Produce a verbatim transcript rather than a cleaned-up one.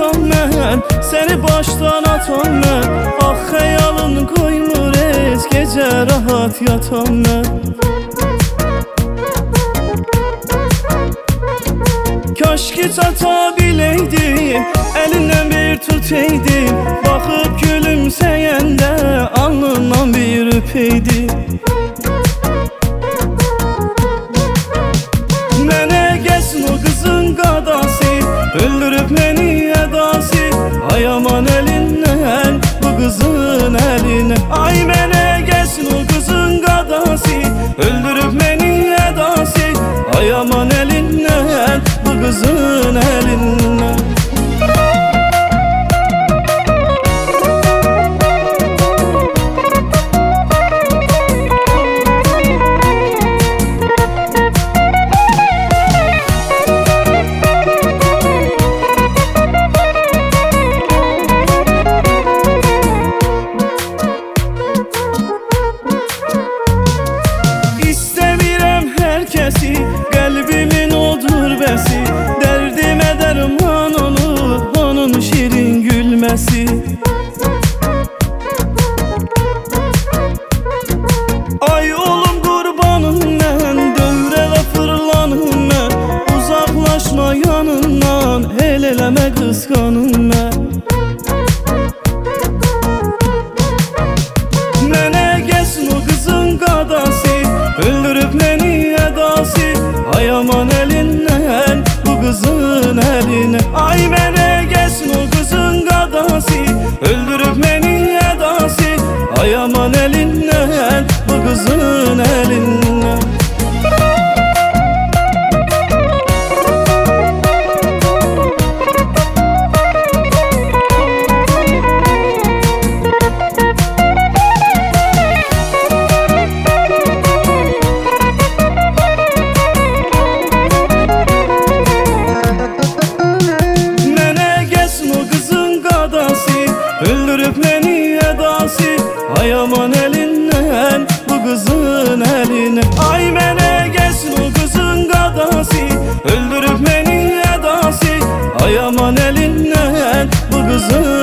yatam mən, səni başdan atam mən. Ah xəyalın qoymur heç gecə rahat yatam mən. Kaş ki çata biləydim, əlindən bir tutaydım. Baxıb gülümsəyəndə alnından bir öpəydim. Mənə gəlsin o qızın qadası, öldürüb məni ədası. Ay aman əlindən bu qızın əlinə. Ay mənə gəlsin o qızın qadası, öldürüb məni ədası. Ay aman əlindən bu qızın əlindən. Qəlbimin odur bəsi, dərdimə dərman olur onun şirin gülməsi. Ay oğlum qurbanım mən, dövrələ fırlanım mən. Uzaqlaşma yanından, el eləmə qısqanım mən. Mənə gəlsin o qızın qadası, öldürüb məni ədası. Ay aman əlindən bu qızın əlinə. Ay mənə gəlsin o qızın qadası, öldürüb məni ədası. Ay aman əlindən bu qızın əlindən. Öldürüb məni ədası. Ay aman əlindən bu qızın əlinə. Ay mənə gəlsin o qızın qadası, öldürüb məni ədası. Ay aman əlindən bu qızın